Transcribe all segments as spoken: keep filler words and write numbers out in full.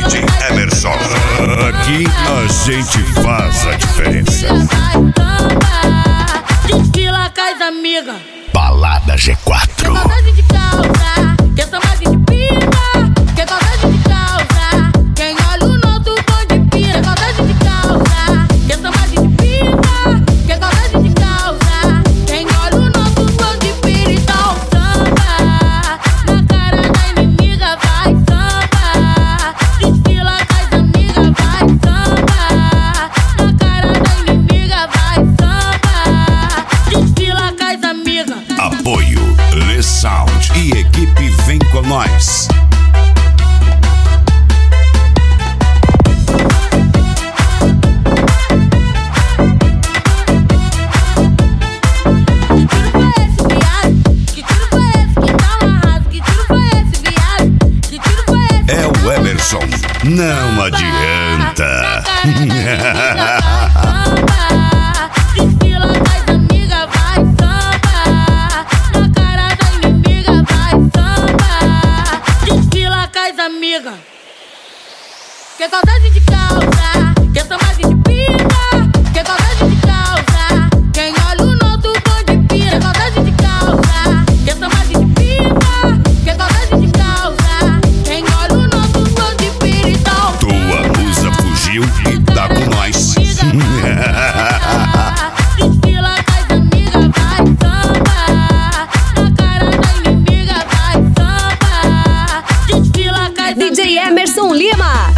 D J Emerson. Aqui a gente faz a diferença. Desfila com as amigas. Balada G quatro. Que saudade de calça, que saudade de pica, que saudade de calça. Quem olha o nosso bonde pira. Que saudade de calça, que saudade de pica, que saudade de calça. Quem olha o nosso bonde pira. Então samba, na cara da inimiga vai samba. Desfila com as amigas vai samba. Na cara da inimiga vai samba. Desfila com as amigas. Apoio Le Sound e equipe Vem Com Nós. É o Emerson, não adianta. Desfila com as amigas vai samba. Na cara da inimiga vai samba. Desfila com as amigas. Que saudade de calça, que saudade de pica, que saudade de calça. Quem olha o nosso bonde pira. Que saudade de calça, que saudade de pica, que saudade de calça. Quem olha o nosso bonde pira. Então Tua musa fugiu e tá com nós. desfila com as amigas vai samba. Na cara da inimiga vai samba. Desfila com as D J amigas. Emerson Lima.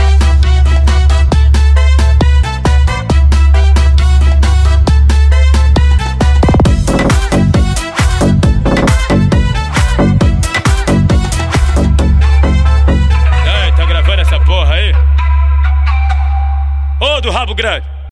Ei, tá gravando essa porra aí? Ô, do rabo grande!